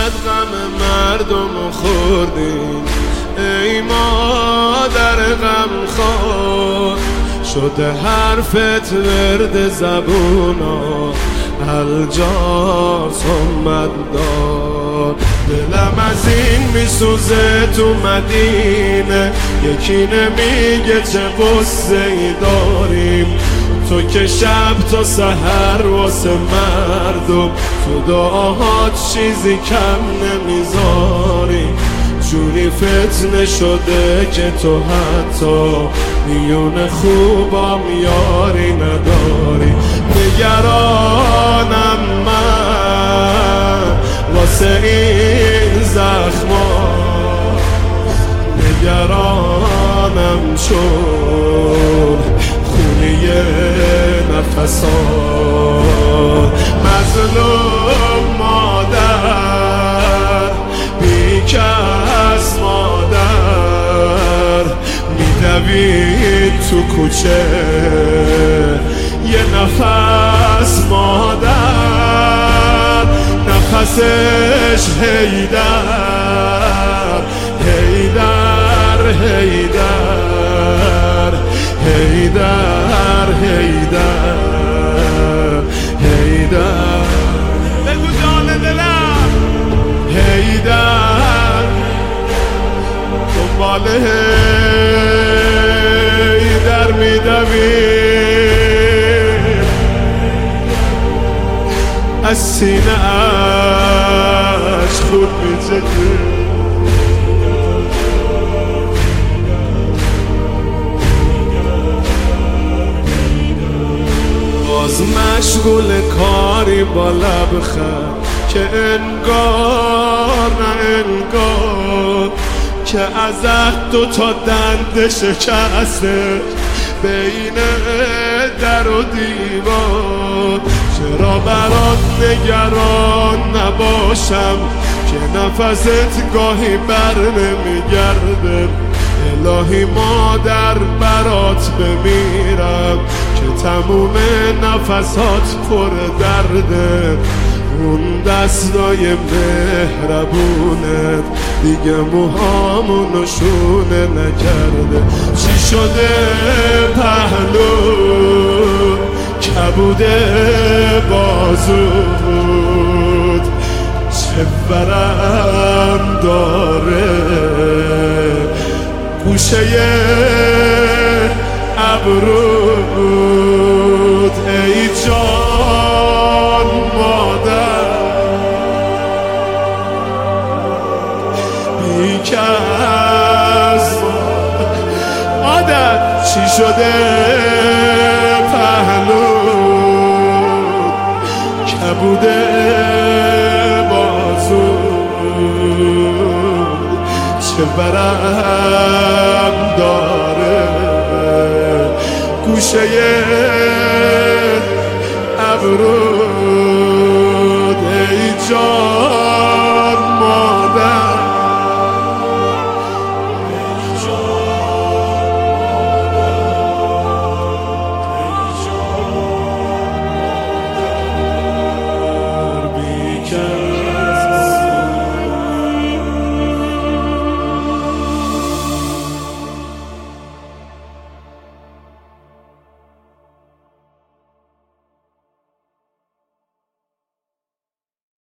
انقدر غم مردم خوردیم ای مادر غم خور، شده حرفت ورد زبونا الجار سمت دار. دلم از این میسوزه تو مدینه، یکی نمیگه چه قصه ای داریم. تو که شب تا سحر واسه مردم تو دعاهات چیزی کم نمیذاری. جوری فتنه شده که تو حتی میون خوبام یاری نداری. نگرانم من واسه این زخما، نگرانم چون خونی نفسا. مظلوم مادر بیکس مادر میدوید تو کوچه یه نفس مادر، نفسش هیدر هیدر هیدر هیدر هیدر هیدر. بگو جان دلم هیدر دنبال هیدر میدوی، از سینه اش خود میزده. باز مشغول کاری با لبخند که انگار نه انگار که از دو تا دنده شکسته بین در و دیوار. چرا برات نگران نباشم که نفست گاهی بر نمیگرده. الهی مادر برات بمیرم که تموم نفسات پر درده. اون دستای مهربونت دیگه موهامو نشونه نکرده. چی شده پهلو کبوده بازود، چه ورم داره گوشه ابرود. ای جان مادر بیکس مادر، چی شده پهلو کبوده بازود، چه برم داره گوشه ابرود. ای جان مادر